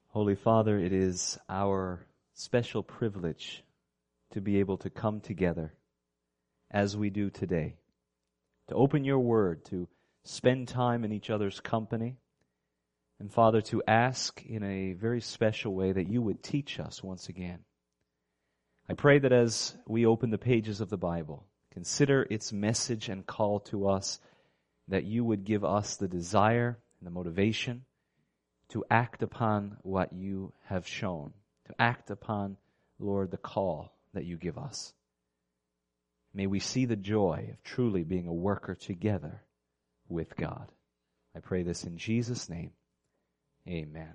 Holy Father, it is our special privilege to be able to come together as we do today, to open your word, to spend time in each other's company, and Father, to ask in a very special way that you would teach us once again. I pray that as we open the pages of the Bible, consider its message and call to us, that you would give us the desire and the motivation to act upon what you have shown, to act upon, Lord, the call that you give us. May we see the joy of truly being a worker together with God. I pray this in Jesus' name. Amen.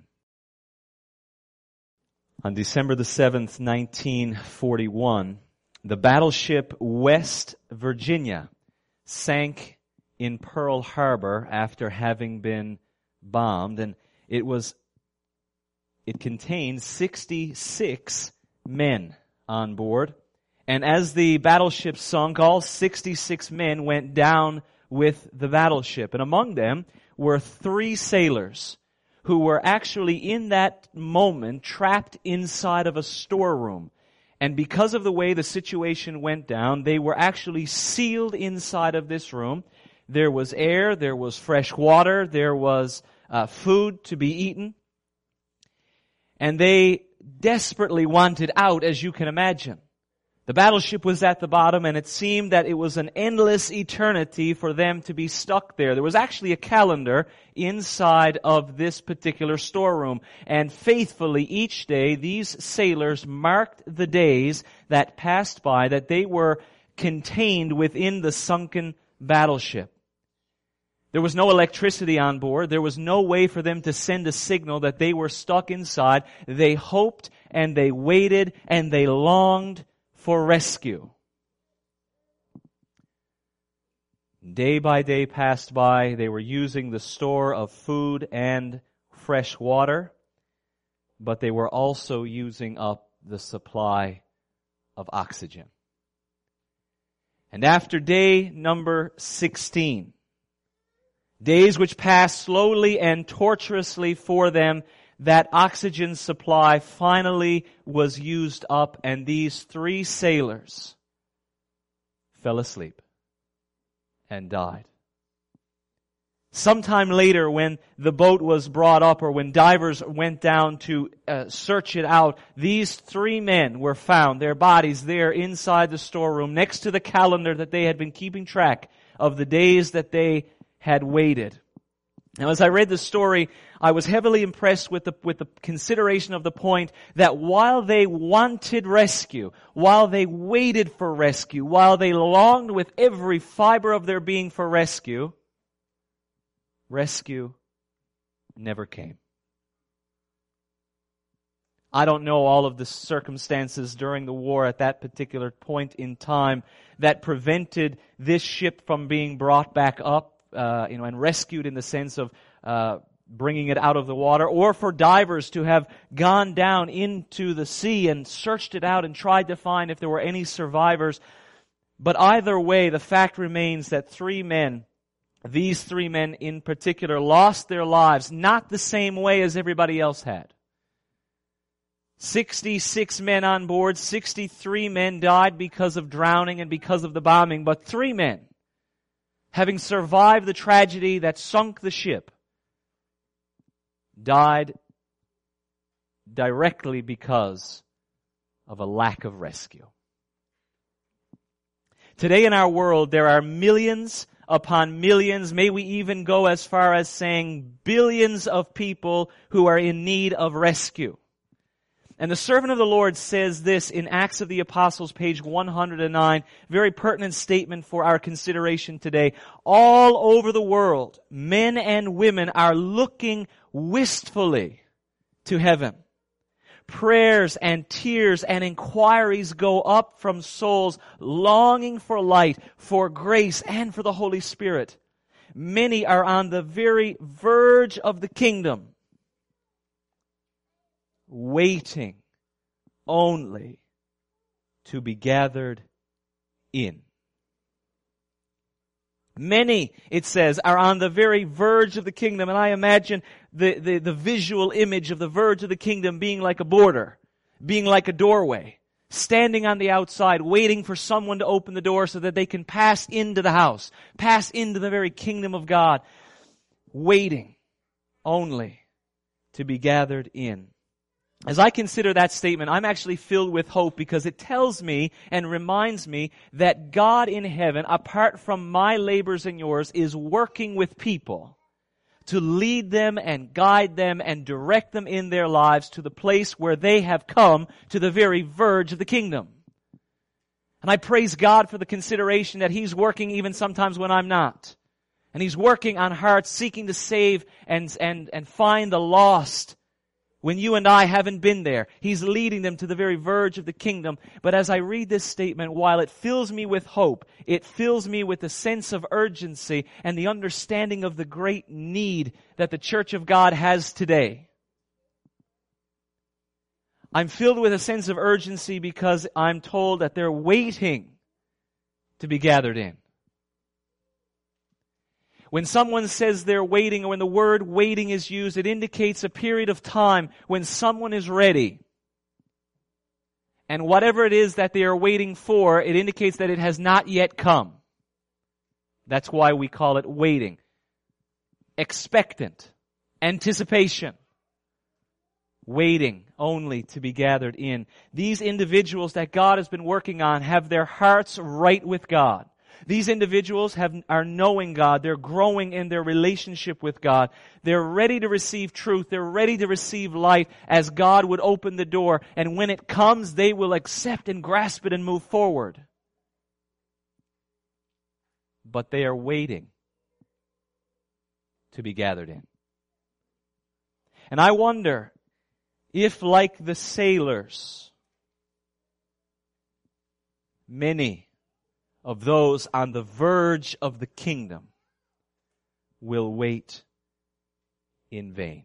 On December the 7th, 1941, the battleship West Virginia sank in Pearl Harbor after having been bombed, and it contained 66 men on board. And as the battleship sunk, all 66 men went down with the battleship. And among them were 3 sailors who were actually in that moment trapped inside of a storeroom. And because of the way the situation went down, they were actually sealed inside of this room. There was air, there was fresh water, there was food to be eaten. And they desperately wanted out, as you can imagine. The battleship was at the bottom, and it seemed that it was an endless eternity for them to be stuck there. There was actually a calendar inside of this particular storeroom, and faithfully each day these sailors marked the days that passed by, that they were contained within the sunken battleship. There was no electricity on board. There was no way for them to send a signal that they were stuck inside. They hoped and they waited and they longed for rescue. Day by day passed by. They were using the store of food and fresh water, but they were also using up the supply of oxygen. And after day number 16, days which passed slowly and tortuously for them, that oxygen supply finally was used up, and these 3 sailors fell asleep and died. Sometime later, when the boat was brought up, or when divers went down to search it out, these 3 men were found, their bodies there inside the storeroom, next to the calendar that they had been keeping track of the days that they had waited. Now, as I read the story, I was heavily impressed with the consideration of the point that while they wanted rescue, while they waited for rescue, while they longed with every fiber of their being for rescue, rescue never came. I don't know all of the circumstances during the war at that particular point in time that prevented this ship from being brought back up, and rescued in the sense of bringing it out of the water, or for divers to have gone down into the sea and searched it out and tried to find if there were any survivors. But either way, the fact remains that 3 men, these 3 men in particular, lost their lives, not the same way as everybody else had. 66 men on board, 63 men died because of drowning and because of the bombing, but 3 men, having survived the tragedy that sunk the ship, died directly because of a lack of rescue. Today in our world, there are millions upon millions, may we even go as far as saying billions of people who are in need of rescue. And the servant of the Lord says this in Acts of the Apostles, page 109, very pertinent statement for our consideration today. All over the world, men and women are looking wistfully to heaven. Prayers and tears and inquiries go up from souls longing for light, for grace, and for the Holy Spirit. Many are on the very verge of the kingdom, waiting only to be gathered in. Many, it says, are on the very verge of the kingdom, and I imagine the visual image of the verge of the kingdom being like a border, being like a doorway, standing on the outside, waiting for someone to open the door so that they can pass into the house, pass into the very kingdom of God, waiting only to be gathered in. As I consider that statement, I'm actually filled with hope because it tells me and reminds me that God in heaven, apart from my labors and yours, is working with people to lead them and guide them and direct them in their lives to the place where they have come to the very verge of the kingdom. And I praise God for the consideration that He's working even sometimes when I'm not. And He's working on hearts seeking to save and find the lost when you and I haven't been there. He's leading them to the very verge of the kingdom. But as I read this statement, while it fills me with hope, it fills me with a sense of urgency and the understanding of the great need that the church of God has today. I'm filled with a sense of urgency because I'm told that they're waiting to be gathered in. When someone says they're waiting, or when the word waiting is used, it indicates a period of time when someone is ready. And whatever it is that they are waiting for, it indicates that it has not yet come. That's why we call it waiting. Expectant. Anticipation. Waiting only to be gathered in. These individuals that God has been working on have their hearts right with God. These individuals are knowing God. They're growing in their relationship with God. They're ready to receive truth. They're ready to receive light as God would open the door. And when it comes, they will accept and grasp it and move forward. But they are waiting to be gathered in. And I wonder if, like the sailors, many of those on the verge of the kingdom will wait in vain.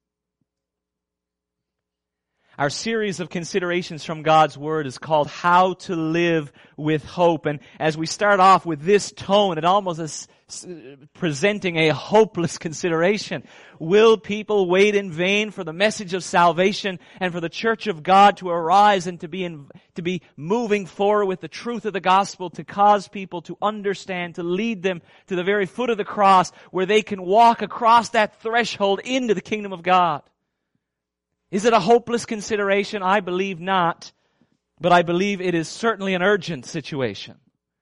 Our series of considerations from God's Word is called How to Live with Hope. And as we start off with this tone, it almost is presenting a hopeless consideration. Will people wait in vain for the message of salvation and for the church of God to arise and to be moving forward with the truth of the gospel, to cause people to understand, to lead them to the very foot of the cross where they can walk across that threshold into the kingdom of God? Is it a hopeless consideration? I believe not, but I believe it is certainly an urgent situation.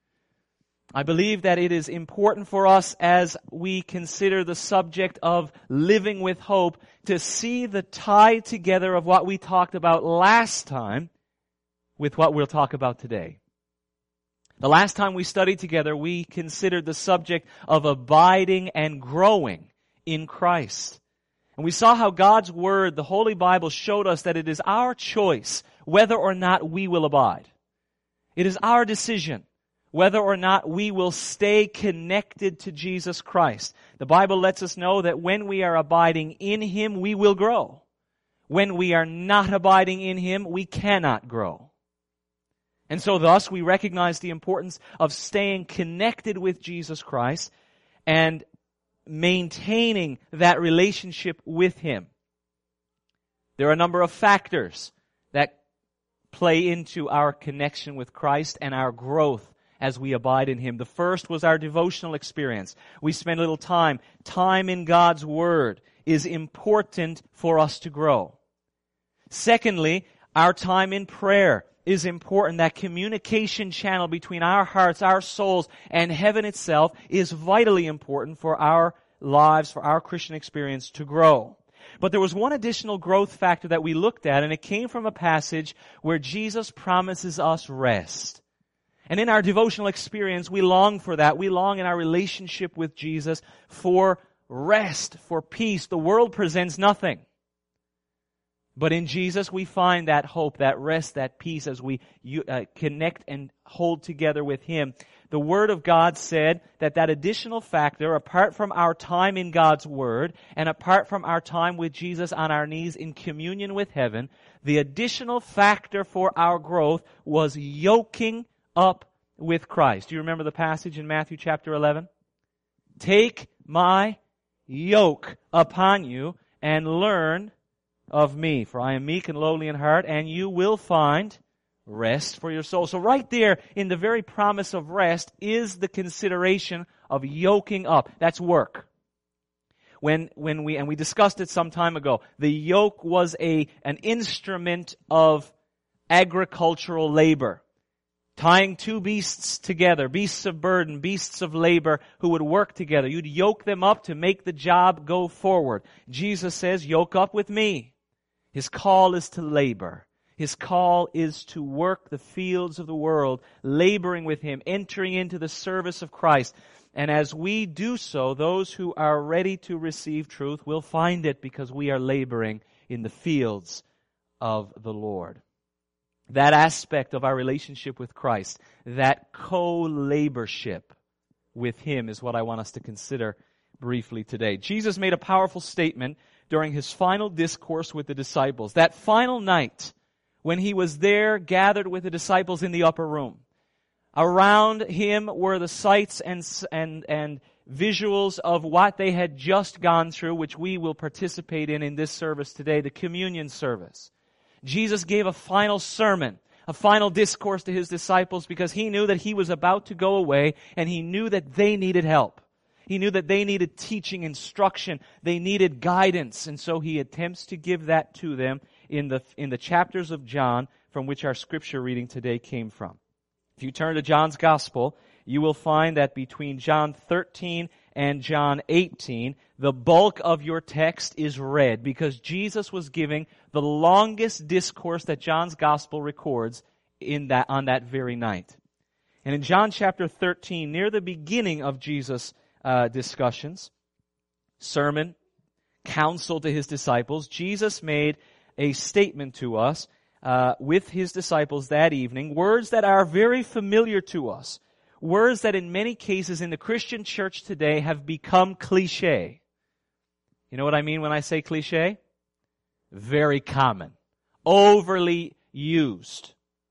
I believe that it is important for us as we consider the subject of living with hope to see the tie together of what we talked about last time with what we'll talk about today. The last time we studied together, we considered the subject of abiding and growing in Christ. And we saw how God's Word, the Holy Bible, showed us that it is our choice whether or not we will abide. It is our decision whether or not we will stay connected to Jesus Christ. The Bible lets us know that when we are abiding in Him, we will grow. When we are not abiding in Him, we cannot grow. And so thus, we recognize the importance of staying connected with Jesus Christ and maintaining that relationship with Him. There are a number of factors that play into our connection with Christ and our growth as we abide in Him. The first was our devotional experience. We spend a little time. Time in God's Word is important for us to grow. Secondly, our time in prayer is important. That communication channel between our hearts, our souls, and heaven itself is vitally important for our lives, for our Christian experience to grow. But there was one additional growth factor that we looked at, and it came from a passage where Jesus promises us rest. And in our devotional experience, we long for that. We long in our relationship with Jesus for rest, for peace. The world presents nothing. But in Jesus, we find that hope, that rest, that peace as we connect and hold together with Him. The Word of God said that additional factor, apart from our time in God's Word and apart from our time with Jesus on our knees in communion with heaven, the additional factor for our growth was yoking up with Christ. Do you remember the passage in Matthew chapter 11? Take my yoke upon you and learn of me, for I am meek and lowly in heart, and you will find rest for your soul. So right there in the very promise of rest is the consideration of yoking up. That's work. When we discussed it some time ago, the yoke was an instrument of agricultural labor. Tying two beasts together, beasts of burden, beasts of labor, who would work together. You'd yoke them up to make the job go forward. Jesus says, yoke up with me. His call is to labor. His call is to work the fields of the world, laboring with Him, entering into the service of Christ. And as we do so, those who are ready to receive truth will find it because we are laboring in the fields of the Lord. That aspect of our relationship with Christ, that co-laborship with Him is what I want us to consider briefly today. Jesus made a powerful statement during His final discourse with the disciples. That final night when He was there gathered with the disciples in the upper room. Around Him were the sights and visuals of what they had just gone through, which we will participate in this service today, the communion service. Jesus gave a final sermon, a final discourse to His disciples because He knew that He was about to go away and He knew that they needed help. He knew that they needed teaching, instruction, they needed guidance, and so He attempts to give that to them in the chapters of John from which our scripture reading today came from. If you turn to John's Gospel, you will find that between John 13 and John 18, the bulk of your text is read because Jesus was giving the longest discourse that John's Gospel records on that very night. And in John chapter 13, near the beginning of Jesus' discussions, sermon, counsel to His disciples, Jesus made a statement to us with His disciples that evening, words that are very familiar to us. Words that in many cases in the Christian church today have become cliche. You know what I mean when I say cliche? Very common. Overly used.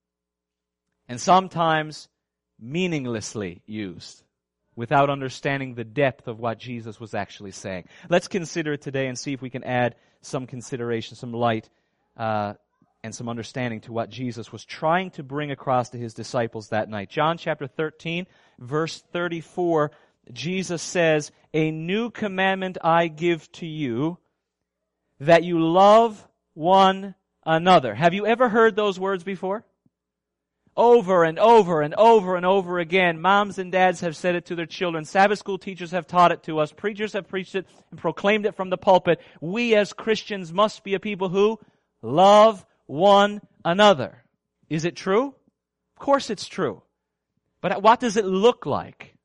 And sometimes meaninglessly used. Without understanding the depth of what Jesus was actually saying. Let's consider it today and see if we can add some consideration, some light, and some understanding to what Jesus was trying to bring across to His disciples that night. John chapter 13, verse 34, Jesus says, "A new commandment I give to you, that you love one another." Have you ever heard those words before? Over and over and over and over again. Moms and dads have said it to their children. Sabbath school teachers have taught it to us. Preachers have preached it and proclaimed it from the pulpit. We as Christians must be a people who love one another. Is it true? Of course it's true. But what does it look like?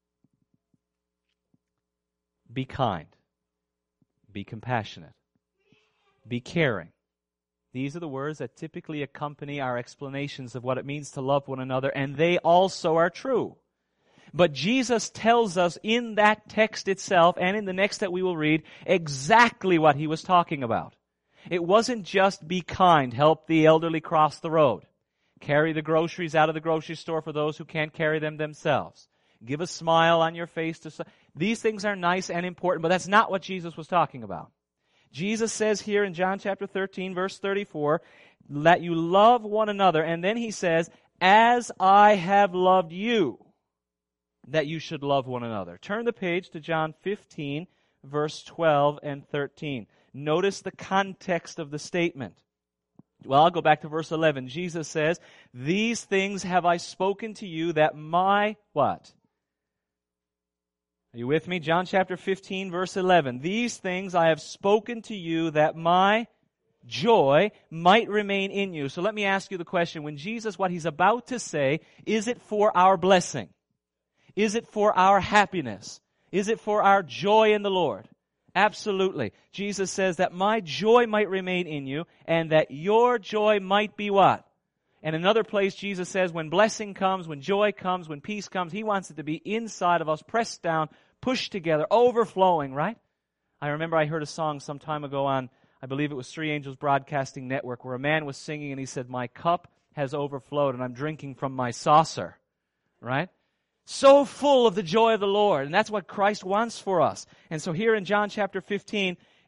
Be kind. Be compassionate. Be caring. These are the words that typically accompany our explanations of what it means to love one another, and they also are true. But Jesus tells us in that text itself, and in the next that we will read, exactly what He was talking about. It wasn't just be kind, help the elderly cross the road, carry the groceries out of the grocery store for those who can't carry them themselves, give a smile on your face. These things are nice and important, but that's not what Jesus was talking about. Jesus says here in John chapter 13, verse 34, that you love one another, and then He says, as I have loved you, that you should love one another. Turn the page to John 15, verse 12 and 13. Notice the context of the statement. Well, I'll go back to verse 11. Jesus says, these things have I spoken to you that my, what? Are you with me? John chapter 15, verse 11. These things I have spoken to you that my joy might remain in you. So let me ask you the question. When Jesus, what He's about to say, is it for our blessing? Is it for our happiness? Is it for our joy in the Lord? Absolutely. Jesus says that my joy might remain in you and that your joy might be what? And another place Jesus says when blessing comes, when joy comes, when peace comes, He wants it to be inside of us, pressed down, pushed together, overflowing, right? I remember I heard a song some time ago on, I believe it was Three Angels Broadcasting Network, where a man was singing and he said, my cup has overflowed and I'm drinking from my saucer, right? So full of the joy of the Lord. And that's what Christ wants for us. And so here in John chapter 15,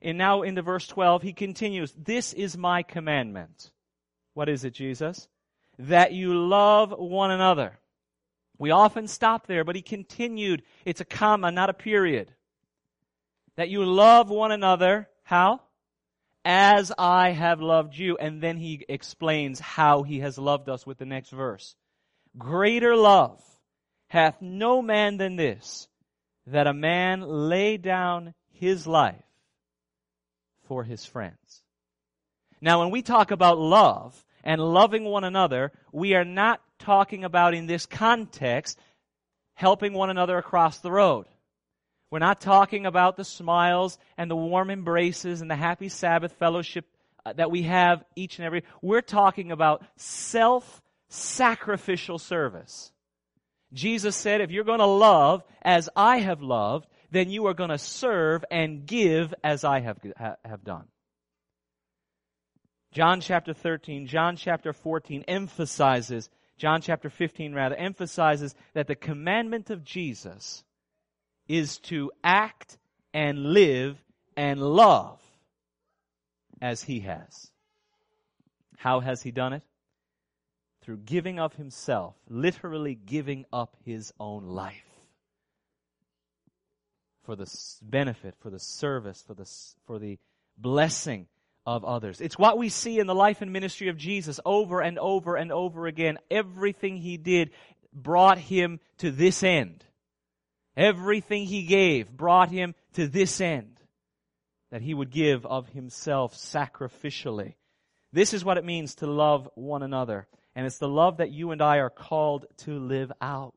And now into verse 12, he continues, "This is my commandment." What is it, Jesus? "That you love one another." We often stop there, but he continued. It's a comma, not a period. "That you love one another." How? "As I have loved you." And then he explains how he has loved us with the next verse. "Greater love hath no man than this, that a man lay down his life for his friends." Now, when we talk about love and loving one another, we are not talking about, in this context, helping one another across the road. We're not talking about the smiles and the warm embraces and the happy Sabbath fellowship that we have each and every. We're talking about self-sacrificial service. Jesus said, if you're going to love as I have loved, then you are going to serve and give as I have done. John chapter 13, John chapter 14 emphasizes, John chapter 15 rather, emphasizes that the commandment of Jesus is to act and live and love as He has. How has He done it? Through giving of Himself, literally giving up His own life for the benefit, for the service, for the blessing of others. It's what we see in the life and ministry of Jesus over and over and over again. Everything He did brought Him to this end. Everything He gave brought Him to this end, that He would give of Himself sacrificially. This is what it means to love one another. And it's the love that you and I are called to live out.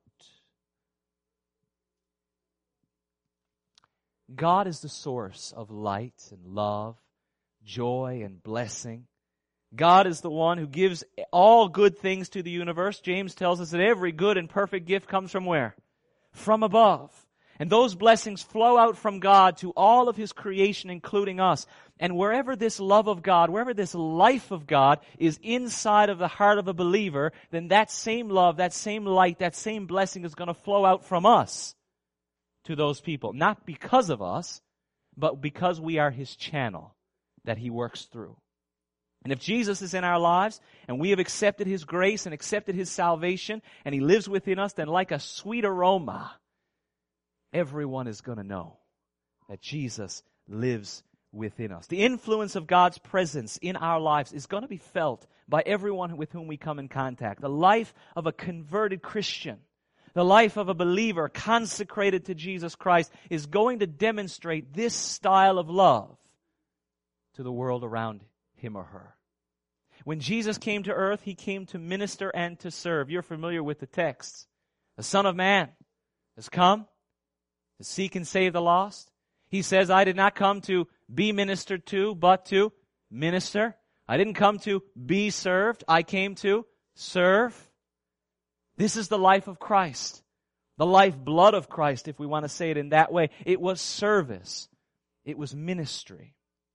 God is the source of light and love, joy and blessing. God is the one who gives all good things to the universe. James tells us that every good and perfect gift comes from where? From above. And those blessings flow out from God to all of His creation, including us. And wherever this love of God, wherever this life of God is inside of the heart of a believer, then that same love, that same light, that same blessing is going to flow out from us to those people. Not because of us, but because we are His channel that He works through. And if Jesus is in our lives, and we have accepted His grace and accepted His salvation, and He lives within us, then like a sweet aroma, everyone is going to know that Jesus lives within us. The influence of God's presence in our lives is going to be felt by everyone with whom we come in contact. The life of a converted Christian, the life of a believer consecrated to Jesus Christ, is going to demonstrate this style of love to the world around him or her. When Jesus came to earth, He came to minister and to serve. You're familiar with the texts. The Son of Man has come to seek and save the lost. He says, I did not come to be ministered to, but to minister. I didn't come to be served. I came to serve. This is the life of Christ. The lifeblood of Christ, if we want to say it in that way. It was service. It was ministry.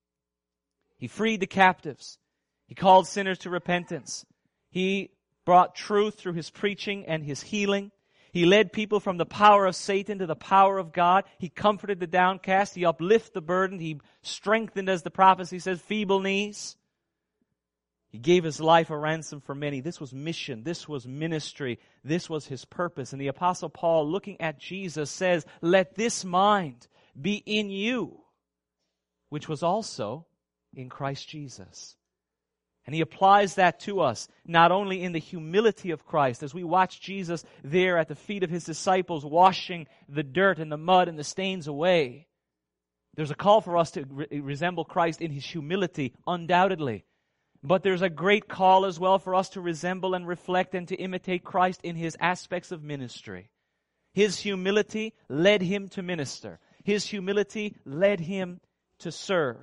He freed the captives. He called sinners to repentance. He brought truth through His preaching and His healing. He led people from the power of Satan to the power of God. He comforted the downcast. He uplifted the burdened. He strengthened, as the prophecy says, feeble knees. He gave His life a ransom for many. This was mission. This was ministry. This was His purpose. And the Apostle Paul, looking at Jesus, says, let this mind be in you, which was also in Christ Jesus. And he applies that to us, not only in the humility of Christ, as we watch Jesus there at the feet of His disciples, washing the dirt and the mud and the stains away. There's a call for us to resemble Christ in His humility, undoubtedly. But there's a great call as well for us to resemble and reflect and to imitate Christ in His aspects of ministry. His humility led Him to minister. His humility led Him to serve.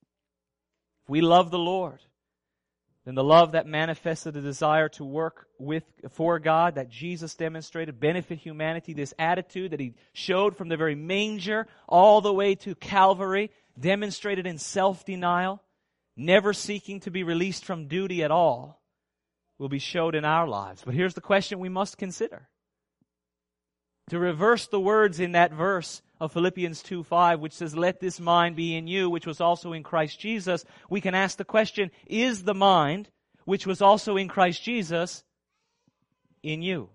If we love the Lord, then the love that manifested a desire to work for God, that Jesus demonstrated, benefit humanity, this attitude that He showed from the very manger all the way to Calvary, demonstrated in self-denial, never seeking to be released from duty at all, will be showed in our lives. But here's the question we must consider. To reverse the words in that verse, of Philippians 2:5, which says, "Let this mind be in you, which was also in Christ Jesus," we can ask the question, is the mind, which was also in Christ Jesus, in you?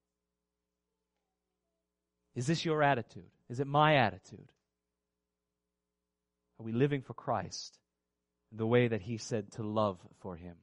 Is this your attitude? Is it my attitude? Are we living for Christ the way that He said to love for Him?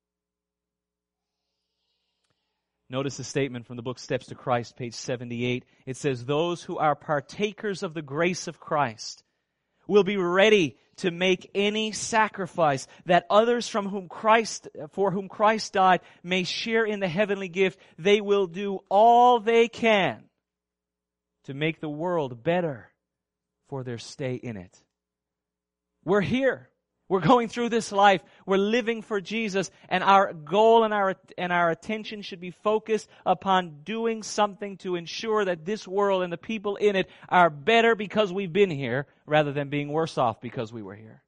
Notice the statement from the book Steps to Christ, page 78. It says, "Those who are partakers of the grace of Christ will be ready to make any sacrifice that others for whom Christ died may share in the heavenly gift. They will do all they can to make the world better for their stay in it." We're here. We're going through this life. We're living for Jesus, and our goal and our attention should be focused upon doing something to ensure that this world and the people in it are better because we've been here, rather than being worse off because we were here.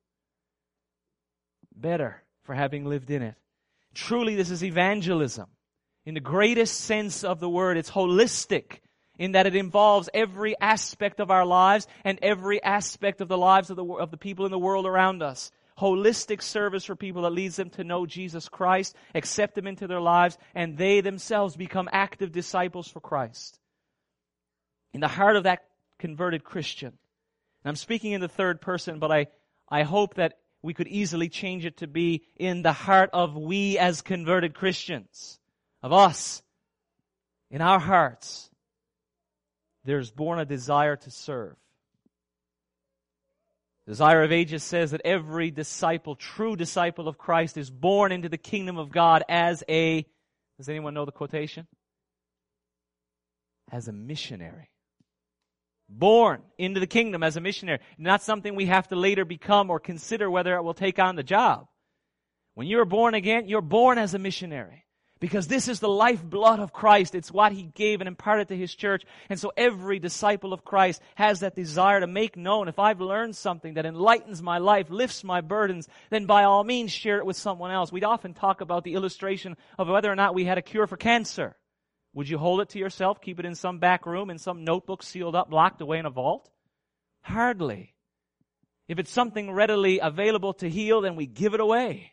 Better for having lived in it. Truly, this is evangelism. In the greatest sense of the word, it's holistic in that it involves every aspect of our lives and every aspect of the lives of the people in the world around us. Holistic service for people that leads them to know Jesus Christ, accept Him into their lives, and they themselves become active disciples for Christ. In the heart of that converted Christian, and I'm speaking in the third person, but I hope that we could easily change it to be in the heart of we as converted Christians, of us, in our hearts, there's born a desire to serve. Desire of Ages says that every disciple, true disciple of Christ, is born into the kingdom of God as a, does anyone know the quotation? As a missionary. Born into the kingdom as a missionary. Not something we have to later become or consider whether it will take on the job. When you're born again, you're born as a missionary. Because this is the lifeblood of Christ. It's what He gave and imparted to His church. And so every disciple of Christ has that desire to make known, if I've learned something that enlightens my life, lifts my burdens, then by all means share it with someone else. We'd often talk about the illustration of whether or not we had a cure for cancer. Would you hold it to yourself, keep it in some back room, in some notebook sealed up, locked away in a vault? Hardly. If it's something readily available to heal, then we give it away.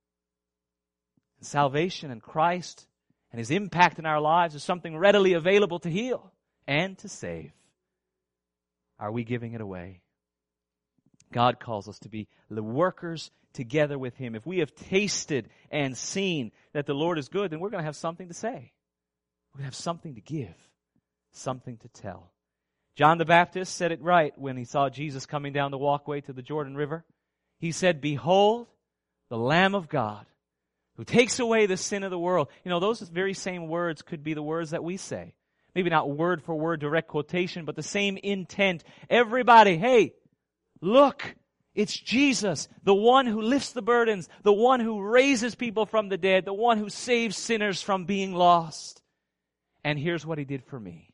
Salvation and Christ and His impact in our lives is something readily available to heal and to save. Are we giving it away? God calls us to be the workers together with Him. If we have tasted and seen that the Lord is good, then we're going to have something to say. We're going to have something to give, something to tell. John the Baptist said it right when he saw Jesus coming down the walkway to the Jordan River. He said, "Behold, the Lamb of God, who takes away the sin of the world." You know, those very same words could be the words that we say. Maybe not word for word direct quotation, but the same intent. Everybody, hey, look, it's Jesus, the one who lifts the burdens, the one who raises people from the dead, the one who saves sinners from being lost. And here's what He did for me.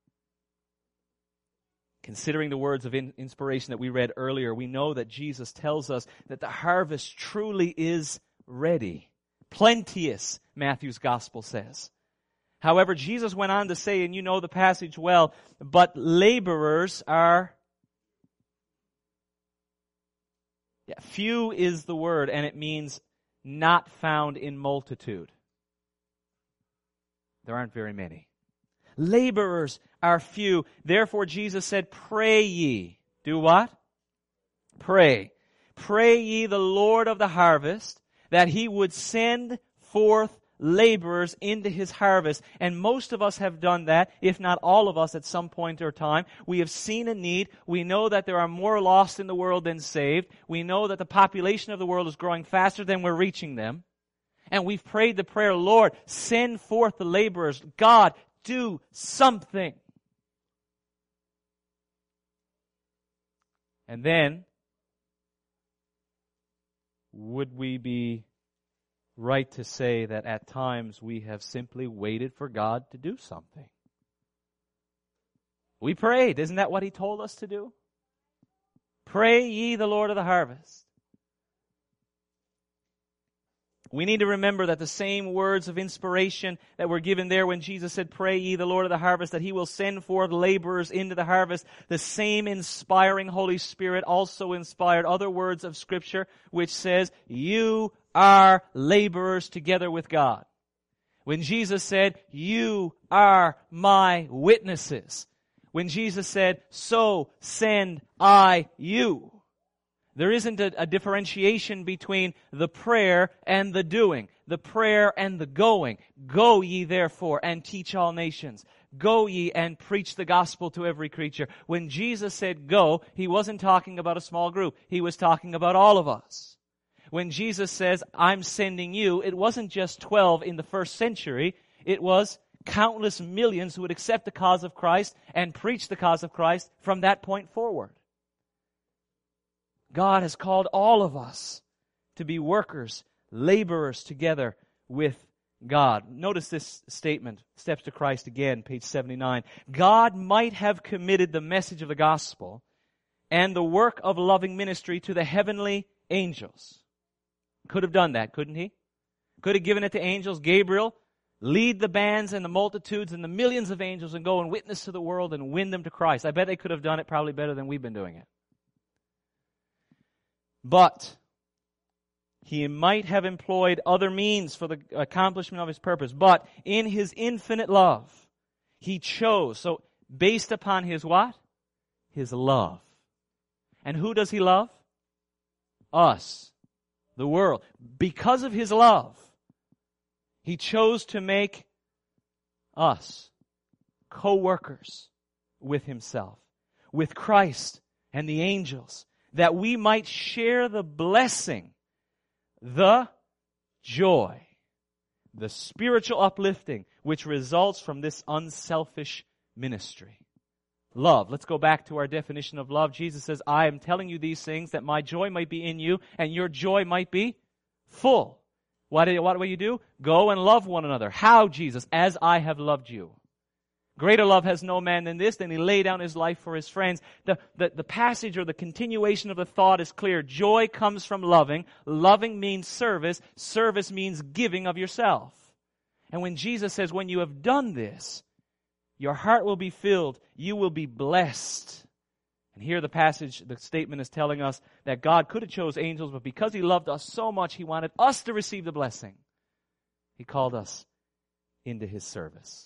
Considering the words of inspiration that we read earlier, we know that Jesus tells us that the harvest truly is ready. Plenteous, Matthew's gospel says. However, Jesus went on to say, and you know the passage well, but laborers are... few is the word, and it means not found in multitude. There aren't very many. Laborers are few. Therefore, Jesus said, pray ye. Do what? Pray. Pray ye the Lord of the harvest, that He would send forth laborers into His harvest. And most of us have done that, if not all of us at some point or time. We have seen a need. We know that there are more lost in the world than saved. We know that the population of the world is growing faster than we're reaching them. And we've prayed the prayer, Lord, send forth the laborers. God, do something. And then, would we be right to say that at times we have simply waited for God to do something? We prayed. Isn't that what He told us to do? Pray ye the Lord of the harvest. We need to remember that the same words of inspiration that were given there when Jesus said, "Pray ye the Lord of the harvest, that He will send forth laborers into the harvest," the same inspiring Holy Spirit also inspired other words of Scripture which says, "You are laborers together with God." When Jesus said, "You are my witnesses." When Jesus said, "So send I you." There isn't a differentiation between the prayer and the doing, the prayer and the going. Go ye therefore and teach all nations. Go ye and preach the gospel to every creature. When Jesus said go, He wasn't talking about a small group. He was talking about all of us. When Jesus says, "I'm sending you," it wasn't just 12 in the first century. It was countless millions who would accept the cause of Christ and preach the cause of Christ from that point forward. God has called all of us to be workers, laborers together with God. Notice this statement, Steps to Christ again, page 79. God might have committed the message of the gospel and the work of loving ministry to the heavenly angels. Could have done that, couldn't He? Could have given it to angels. Gabriel, lead the bands and the multitudes and the millions of angels and go and witness to the world and win them to Christ. I bet they could have done it probably better than we've been doing it. But He might have employed other means for the accomplishment of His purpose. But in His infinite love, He chose. So based upon His what? His love. And who does He love? Us. The world. Because of His love, He chose to make us co-workers with Himself, with Christ and the angels, that we might share the blessing, the joy, the spiritual uplifting which results from this unselfish ministry. Love. Let's go back to our definition of love. Jesus says, "I am telling you these things that my joy might be in you and your joy might be full." What will you do? Go and love one another. How, Jesus? As I have loved you. Greater love has no man than this, than he lay down his life for his friends. The passage or the continuation of the thought is clear. Joy comes from loving. Loving means service. Service means giving of yourself. And when Jesus says, when you have done this, your heart will be filled. You will be blessed. And here the passage, the statement is telling us that God could have chose angels, but because He loved us so much, He wanted us to receive the blessing. He called us into His service.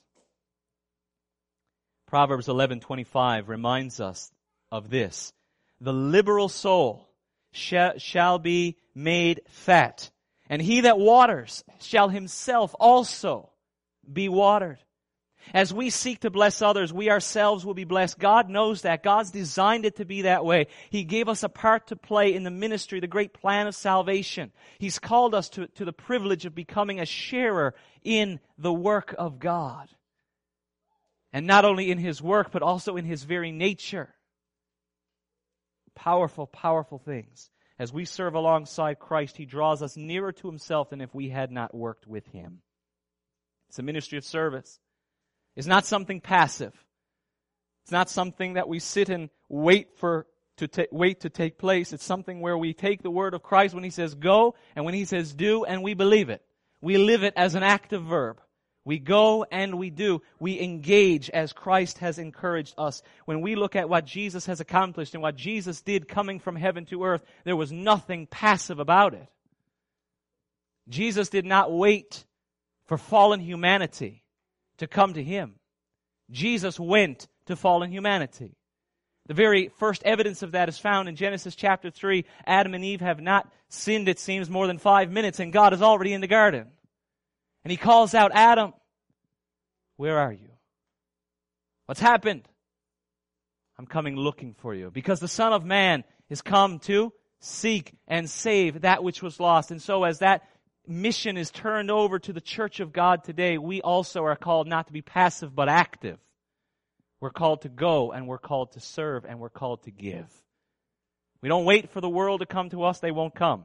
Proverbs 11:25 reminds us of this. The liberal soul shall be made fat, and he that waters shall himself also be watered. As we seek to bless others, we ourselves will be blessed. God knows that. God's designed it to be that way. He gave us a part to play in the ministry, the great plan of salvation. He's called us to the privilege of becoming a sharer in the work of God. And not only in His work, but also in His very nature. Powerful, powerful things. As we serve alongside Christ, He draws us nearer to Himself than if we had not worked with Him. It's a ministry of service. It's not something passive. It's not something that we sit and wait to take place. It's something where we take the word of Christ when He says go, and when He says do, and we believe it. We live it as an active verb. We go and we do. We engage as Christ has encouraged us. When we look at what Jesus has accomplished and what Jesus did coming from heaven to earth, there was nothing passive about it. Jesus did not wait for fallen humanity to come to Him. Jesus went to fallen humanity. The very first evidence of that is found in Genesis chapter 3. Adam and Eve have not sinned, it seems, more than 5 minutes, and God is already in the garden. And He calls out, "Adam, where are you? What's happened? I'm coming looking for you." Because the Son of Man is come to seek and save that which was lost. And so as that mission is turned over to the church of God today, we also are called not to be passive but active. We're called to go, and we're called to serve, and we're called to give. We don't wait for the world to come to us. They won't come.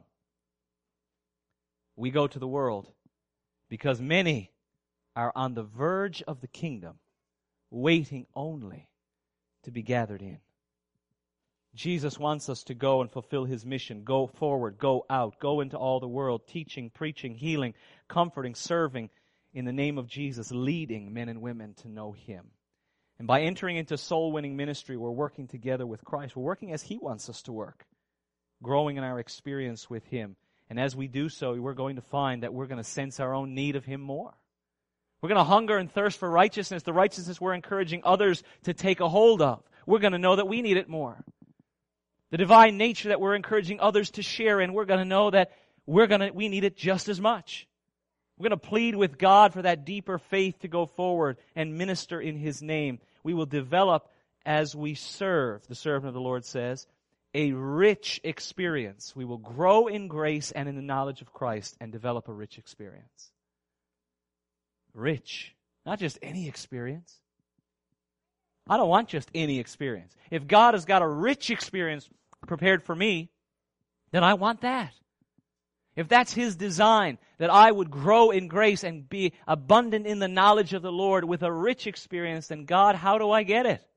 We go to the world because many are on the verge of the kingdom, waiting only to be gathered in. Jesus wants us to go and fulfill His mission. Go forward, go out, go into all the world, teaching, preaching, healing, comforting, serving in the name of Jesus, leading men and women to know Him. And by entering into soul-winning ministry, we're working together with Christ. We're working as He wants us to work, growing in our experience with Him. And as we do so, we're going to find that we're going to sense our own need of Him more. We're going to hunger and thirst for righteousness, the righteousness we're encouraging others to take a hold of. We're going to know that we need it more. The divine nature that we're encouraging others to share in, we're going to know that we need it just as much. We're going to plead with God for that deeper faith to go forward and minister in His name. We will develop as we serve, the servant of the Lord says, a rich experience. We will grow in grace and in the knowledge of Christ and develop a rich experience. Rich. Not just any experience. I don't want just any experience. If God has got a rich experience prepared for me, then I want that. If that's His design, that I would grow in grace and be abundant in the knowledge of the Lord with a rich experience, then God, how do I get it?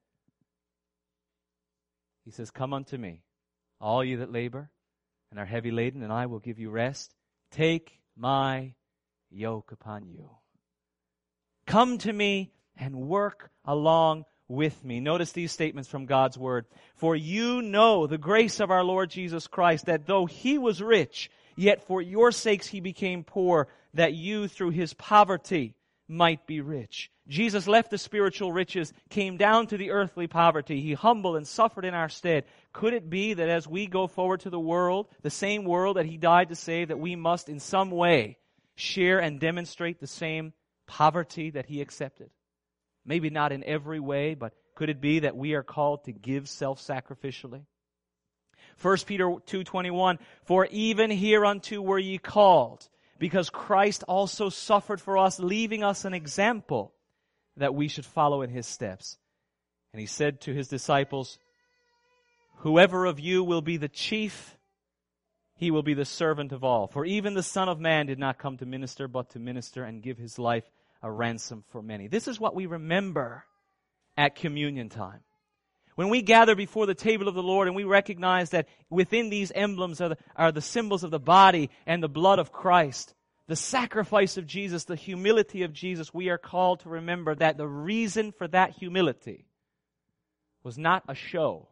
He says, come unto me, all you that labor and are heavy laden, and I will give you rest. Take my yoke upon you. Come to me and work along with me. Notice these statements from God's Word. For you know the grace of our Lord Jesus Christ, that though He was rich, yet for your sakes He became poor, that you through His poverty might be rich. Jesus left the spiritual riches, came down to the earthly poverty. He humbled and suffered in our stead. Could it be that as we go forward to the world, the same world that He died to save, that we must in some way share and demonstrate the same poverty that He accepted? Maybe not in every way, but could it be that we are called to give self-sacrificially? 1 Peter 2:21, for even hereunto were ye called, because Christ also suffered for us, leaving us an example that we should follow in His steps. And He said to His disciples, whoever of you will be the chief, he will be the servant of all. For even the Son of Man did not come to minister, but to minister and give His life a ransom for many. This is what we remember at communion time. When we gather before the table of the Lord and we recognize that within these emblems are the symbols of the body and the blood of Christ, the sacrifice of Jesus, the humility of Jesus, we are called to remember that the reason for that humility was not a show.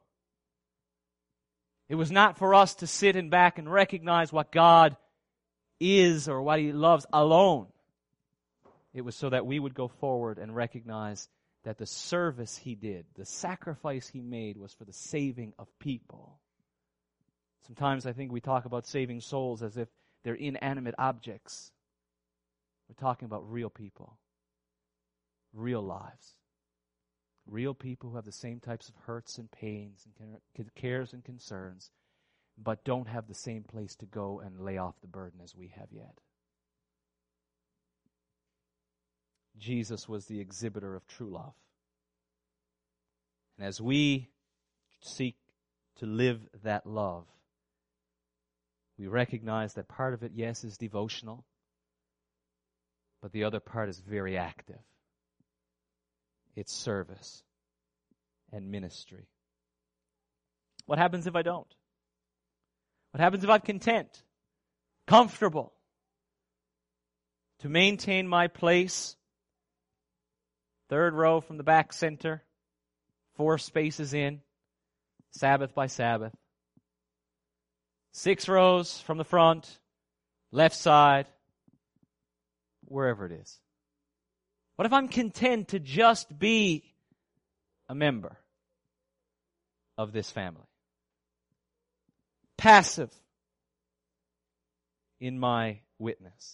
It was not for us to sit in back and recognize what God is or what He loves alone. It was so that we would go forward and recognize that the service He did, the sacrifice He made, was for the saving of people. Sometimes I think we talk about saving souls as if they're inanimate objects. We're talking about real people, real lives, real people who have the same types of hurts and pains and cares and concerns, but don't have the same place to go and lay off the burden as we have yet. Jesus was the exhibitor of true love. And as we seek to live that love, we recognize that part of it, yes, is devotional, but the other part is very active. It's service and ministry. What happens if I don't? What happens if I'm content, comfortable, to maintain my place? Third row from the back center, 4 spaces in, Sabbath by Sabbath. 6 rows from the front, left side, wherever it is. What if I'm content to just be a member of this family? Passive in my witness.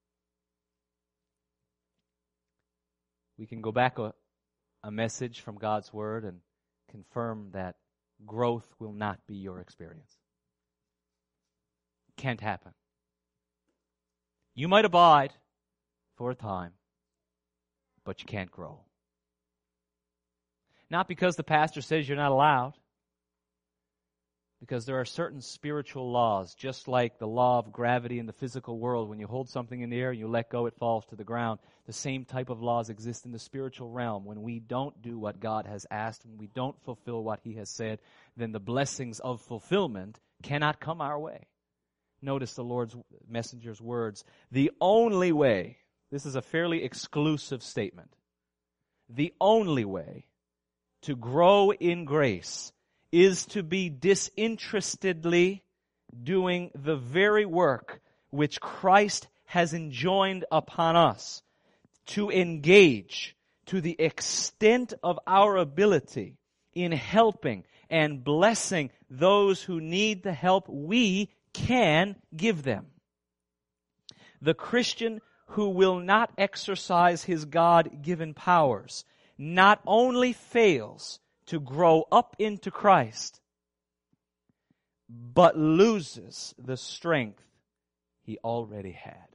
We can go back a message from God's Word and confirm that growth will not be your experience. Can't happen. You might abide for a time, but you can't grow. Not because the pastor says you're not allowed, Because there are certain spiritual laws, just like the law of gravity in the physical world. When you hold something in the air and you let go, it falls to the ground. The same type of laws exist in the spiritual realm. When we don't do what God has asked, when we don't fulfill what He has said, then the blessings of fulfillment cannot come our way. Notice the Lord's messenger's words. The only way, this is a fairly exclusive statement, the only way to grow in grace is to be disinterestedly doing the very work which Christ has enjoined upon us, to engage to the extent of our ability in helping and blessing those who need the help we can give them. The Christian who will not exercise his God-given powers not only fails to grow up into Christ, but loses the strength he already had.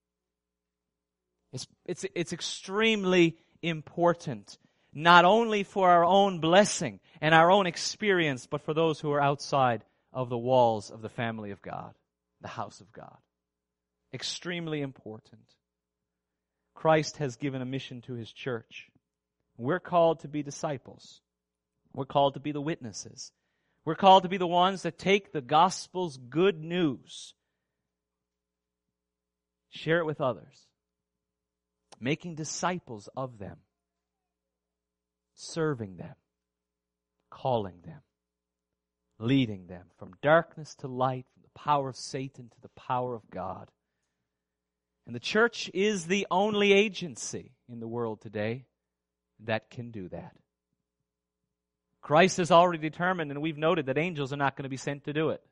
It's extremely important, not only for our own blessing and our own experience, but for those who are outside of the walls of the family of God, the house of God. Extremely important. Christ has given a mission to His church. We're called to be disciples. We're called to be the witnesses. We're called to be the ones that take the gospel's good news, share it with others, making disciples of them, serving them, calling them, leading them from darkness to light, from the power of Satan to the power of God. And the church is the only agency in the world today that can do that. Christ has already determined, and we've noted, that angels are not going to be sent to do it.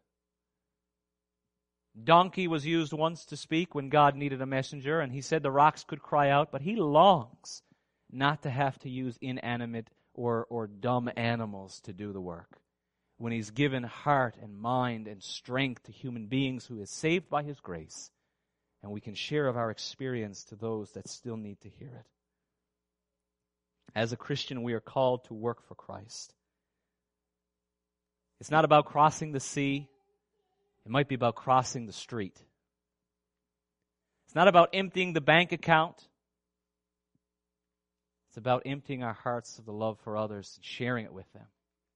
Donkey was used once to speak when God needed a messenger, and He said the rocks could cry out, but He longs not to have to use inanimate or dumb animals to do the work. When He's given heart and mind and strength to human beings who is saved by His grace, and we can share of our experience to those that still need to hear it. As a Christian, we are called to work for Christ. It's not about crossing the sea. It might be about crossing the street. It's not about emptying the bank account. It's about emptying our hearts of the love for others and sharing it with them.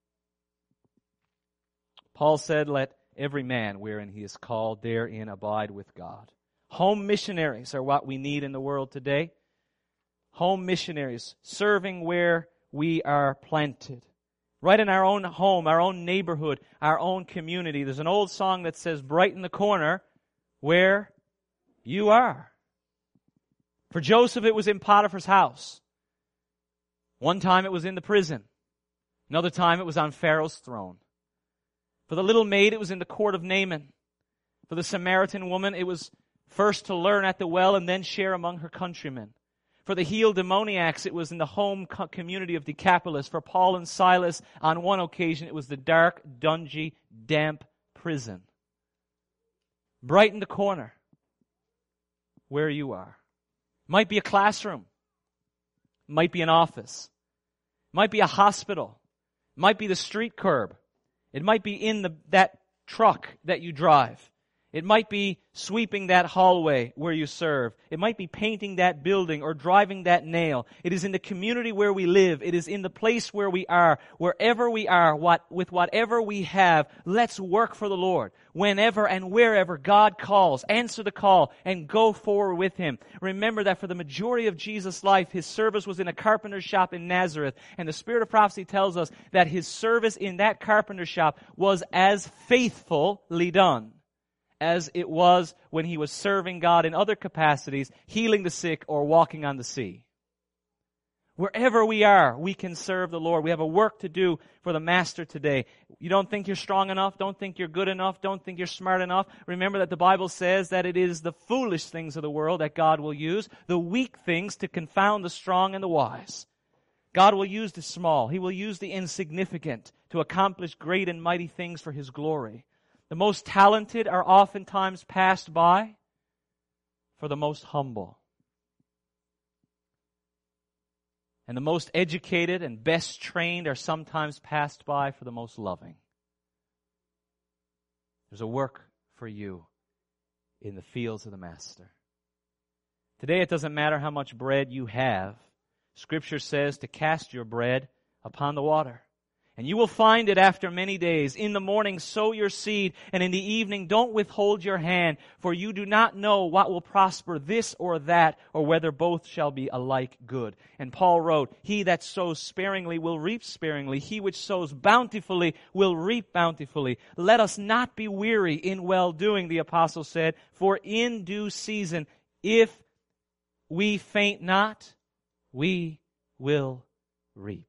Paul said, "Let every man wherein he is called therein abide with God." Home missionaries are what we need in the world today. Home missionaries, serving where we are planted. Right in our own home, our own neighborhood, our own community. There's an old song that says, "Brighten the corner where you are." For Joseph, it was in Potiphar's house. One time it was in the prison. Another time it was on Pharaoh's throne. For the little maid, it was in the court of Naaman. For the Samaritan woman, it was first to learn at the well and then share among her countrymen. For the healed demoniacs, it was in the home community of Decapolis. For Paul and Silas, on one occasion, it was the dark, dungy, damp prison. Brighten the corner where you are. Might be a classroom. Might be an office. Might be a hospital. Might be the street curb. It might be in that truck that you drive. It might be sweeping that hallway where you serve. It might be painting that building or driving that nail. It is in the community where we live. It is in the place where we are. Wherever we are, with whatever we have, let's work for the Lord. Whenever and wherever God calls, answer the call and go forward with Him. Remember that for the majority of Jesus' life, His service was in a carpenter's shop in Nazareth. And the Spirit of prophecy tells us that His service in that carpenter's shop was as faithfully done as it was when He was serving God in other capacities, healing the sick or walking on the sea. Wherever we are, we can serve the Lord. We have a work to do for the Master today. You don't think you're strong enough? Don't think you're good enough? Don't think you're smart enough? Remember that the Bible says that it is the foolish things of the world that God will use, the weak things to confound the strong and the wise. God will use the small. He will use the insignificant to accomplish great and mighty things for His glory. The most talented are oftentimes passed by for the most humble. And the most educated and best trained are sometimes passed by for the most loving. There's a work for you in the fields of the Master. Today it doesn't matter how much bread you have. Scripture says to cast your bread upon the water. And you will find it after many days. In the morning sow your seed, and in the evening don't withhold your hand, for you do not know what will prosper, this or that, or whether both shall be alike good. And Paul wrote, he that sows sparingly will reap sparingly. He which sows bountifully will reap bountifully. Let us not be weary in well-doing, the apostle said, for in due season, if we faint not, we will reap.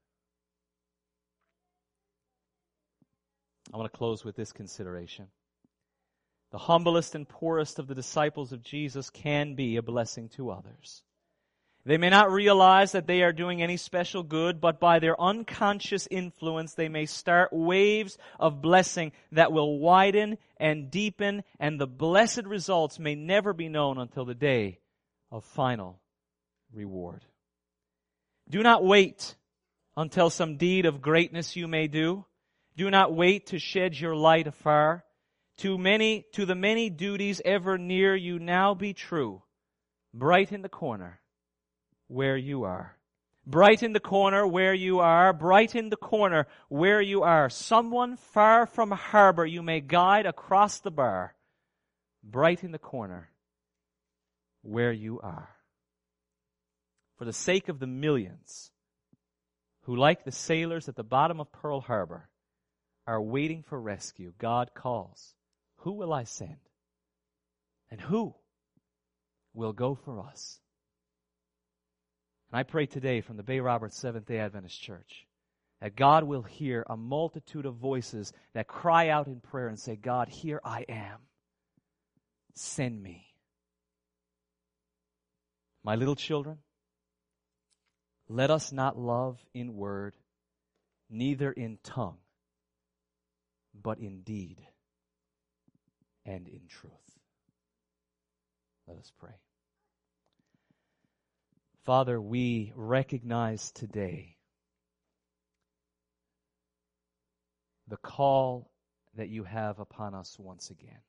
I want to close with this consideration. The humblest and poorest of the disciples of Jesus can be a blessing to others. They may not realize that they are doing any special good, but by their unconscious influence, they may start waves of blessing that will widen and deepen, and the blessed results may never be known until the day of final reward. Do not wait until some deed of greatness you may do. Do not wait to shed your light afar. To the many duties ever near you now be true. Bright in the corner where you are. Bright in the corner where you are. Bright in the corner where you are. Someone far from harbor you may guide across the bar. Bright in the corner where you are. For the sake of the millions who, like the sailors at the bottom of Pearl Harbor, are waiting for rescue, God calls, who will I send? And who will go for us? And I pray today from the Bay Roberts Seventh-day Adventist Church that God will hear a multitude of voices that cry out in prayer and say, God, here I am. Send me. My little children, let us not love in word, neither in tongue, but in deed and in truth. Let us pray. Father, we recognize today the call that you have upon us once again.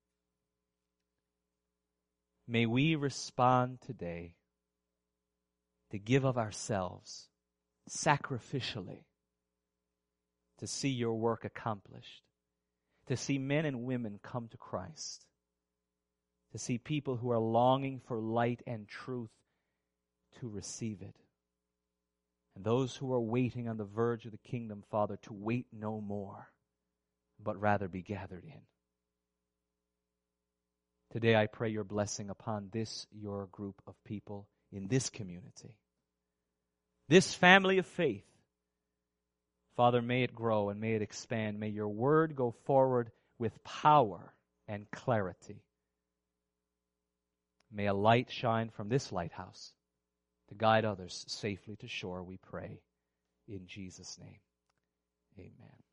May we respond today to give of ourselves sacrificially to see your work accomplished, to see men and women come to Christ, to see people who are longing for light and truth to receive it, and those who are waiting on the verge of the kingdom, Father, to wait no more, but rather be gathered in. Today I pray your blessing upon this, your group of people in this community, this family of faith. Father, may it grow and may it expand. May your word go forward with power and clarity. May a light shine from this lighthouse to guide others safely to shore, we pray. In Jesus' name, amen.